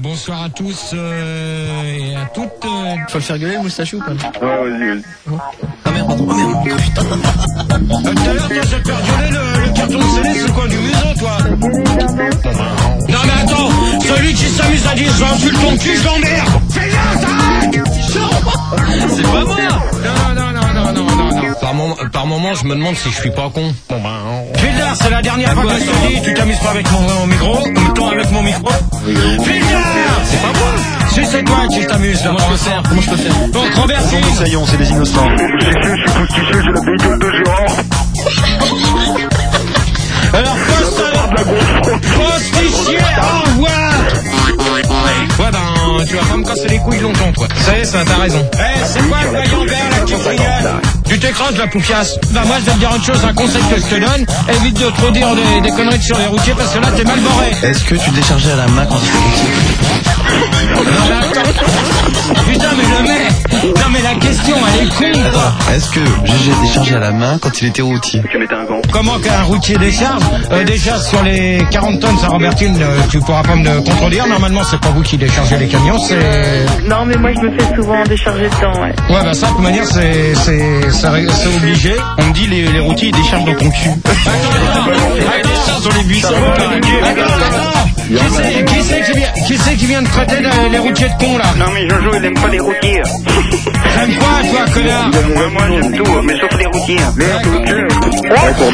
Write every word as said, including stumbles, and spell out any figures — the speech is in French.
bonsoir à tous euh, et à toutes. Euh... Faut le faire gueuler, le moustachu ou pas? Ouais, vas-y, vas-y. Oh, ah merde, pardon, oh merde, oh, putain. Euh, Tout à l'heure, toi, je vais te faire gueuler le, le carton de scellé sur le coin du museau, toi. Non mais attends, celui qui s'amuse à dire je insulte ton cul, je l'emmerde. Fais-le, ça. C'est pas moi. Non, non, non, non, non, non, non. Par moment, par moment, je me demande si je suis pas con. Bon ben... Fildar, c'est la dernière fois que je te dis, tu t'amuses pas avec mon, mon micro, mettons avec mon micro. Fildar, c'est pas moi. Si c'est toi qui t'amuses, Comment je peux faire? Comment je peux faire? Bon, converti. Ça y est, on c'est des innocents. Je suis postiché, j'ai la bégueule de Gérard. Alors, poste, postichier, au revoir. Ouais, ben, tu vas pas me casser les couilles longtemps, toi. Ça y est, ça, t'as raison. Eh, c'est quoi le vaillant vert, là, qui rigole? Tu t'écrases, la poufiasse. Bah, moi, je vais te dire autre chose, un conseil que je te donne. Évite de trop dire des, des conneries sur les routiers, parce que là, t'es mal barré. Est-ce que tu déchargeais à la main quand tu étais Non, mais attends. Putain, mais le mec. Non, mais la question, elle est con, quoi. Est-ce que Gégé déchargeait à la main quand il était routier? Tu mettais un gant. Comment qu'un routier décharge? euh, Déjà, sur les quarante tonnes, ça Robertine, euh, tu pourras pas me contredire. Normalement, c'est pas vous qui déchargez les camions, c'est... Non, mais moi, je me fais souvent décharger dedans, ouais. Ouais, bah ça, de toute manière, c'est, c'est, c'est, c'est obligé. On me dit les, les routiers ils déchargent dans ton cul. Attends, attends, attends, sur les buissons. Attends, attends. Qui c'est, qui c'est qui vient, qui c'est qui vient de traiter les, les routiers de cons, là? Non, mais Jojo, il aime pas les routiers. J'aime quoi, toi, connard? Ouais, moi, j'aime tout, mais sauf les routiers. Merde, ok.